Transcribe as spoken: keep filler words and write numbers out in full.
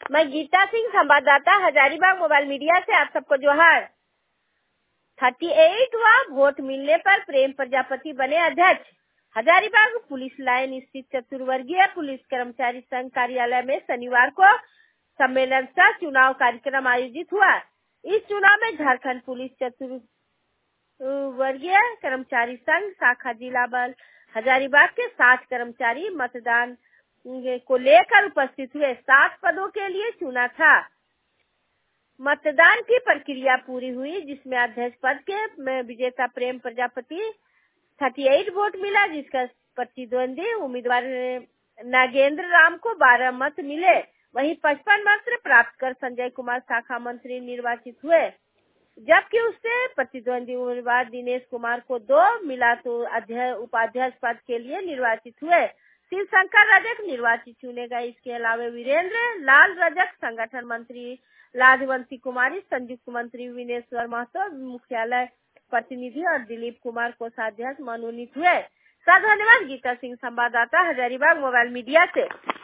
मैं गीता सिंह, संवाददाता Hazaribagh mobile media से आप सबको जोहार। अड़तीसवां वोट मिलने पर प्रेम प्रजापति बने अध्यक्ष। हजारीबाग पुलिस लाइन स्थित चतुर्वर्गीय पुलिस कर्मचारी संघ कार्यालय में शनिवार को सम्मेलन सह चुनाव कार्यक्रम आयोजित हुआ। इस चुनाव में झारखंड पुलिस चतुर्वर्गीय कर्मचारी संघ शाखा जिला बल हजारीबाग के साठ कर्मचारी मतदान को लेकर उपस्थित हुए। सात पदों के लिए चुना था। मतदान की प्रक्रिया पूरी हुई, जिसमें अध्यक्ष पद के विजेता प्रेम प्रजापति अड़तीस वोट मिला, जिसका प्रतिद्वंदी उम्मीदवार नागेंद्र राम को बारह मत मिले। वहीं पचपन मत प्राप्त कर संजय कुमार शाखा मंत्री निर्वाचित हुए, जबकि उससे प्रतिद्वंदी उम्मीदवार दिनेश कुमार को दो मिला तो अध्यक्ष उपाध्यक्ष पद के लिए निर्वाचित हुए। शिव शंकर रजक निर्वाचित चुने गए। इसके अलावा वीरेंद्र लाल रजक, संगठन मंत्री लाजवंती कुमारी, संयुक्त मंत्री विनेश्वर महतो, मुख्यालय प्रतिनिधि और दिलीप कुमार कोषाध्यक्ष मनोनीत हुए। धन्यवाद। गीता सिंह, संवाददाता हजारीबाग मोबाइल मीडिया से।